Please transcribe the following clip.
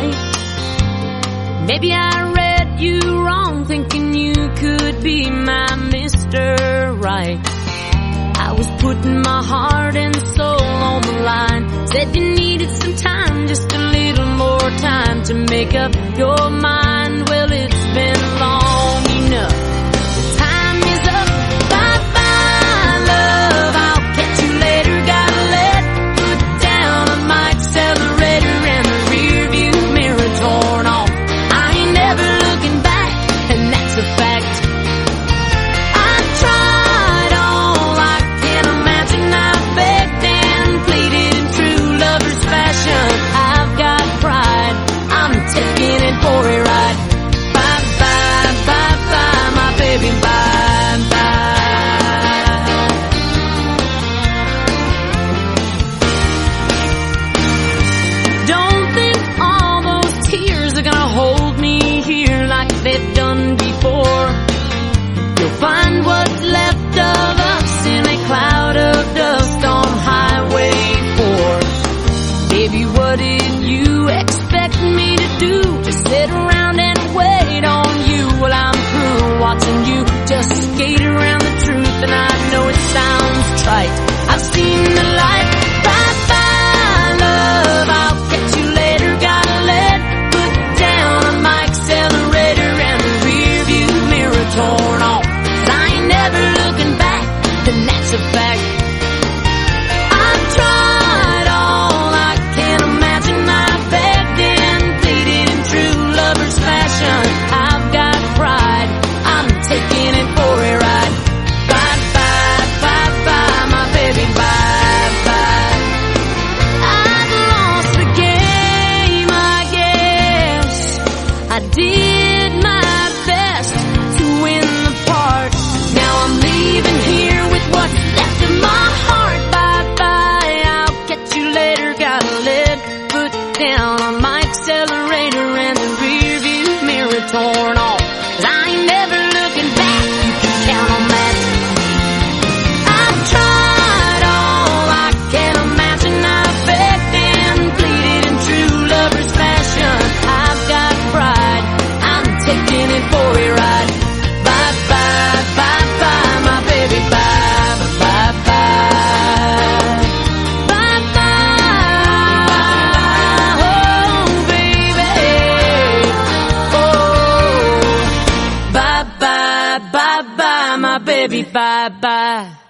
right. Maybe I read you wrong, thinking you could be my Mr. Right. I was putting my heart and soul on the line. Said you needed some time, just a little more time to make up your mind. Well, it's been long enough. Time is up. Bye-bye, love. I'll catch you later. Gotta let put down on my accelerator and the rear view mirror torn off. I ain't never looking back, and that's a fact. I've tried all I can imagine. I've begged and pleaded in true lover's fashion. I've got pride, I'm taking it for a ride. Bye-bye, bye-bye, my baby, bye-bye. Don't think all those tears are gonna hold me here like they've done before. You'll find what's left of us in a cloud of dust on Highway 4. Baby, what did you expect me to do? Just sit around and wait on you? Well, I'm through watching you just skate around the truth, and I know it sounds trite. I've seen the light. Bye-bye, love. I'll catch you later. Gotta let put down on my accelerator and the rear view mirror torn off. 'Cause I ain't never looking back, and that's a fact. I've tried all I can imagine. I've begged and pleaded in true lover's fashion. I've got pride, I'm taking it for a ride. Bye-bye, bye-bye, my baby, bye-bye. I've lost the game, I guess. I did my best to win the part. Now I'm leaving here with what's left of my heart. Bye-bye, I'll catch you later. Gotta let put down on my accelerator and the rear view mirror torn off. 'Cause I ain't never looking back, you can count on that. I've tried all I can imagine. I've begged and pleaded in true lover's fashion. I've got pride, I'm taking it for a ride. Bye-bye, bye-bye, my baby, bye-bye, bye-bye. Bye-bye, oh baby, oh. Bye-bye, bye-bye, my baby, bye-bye.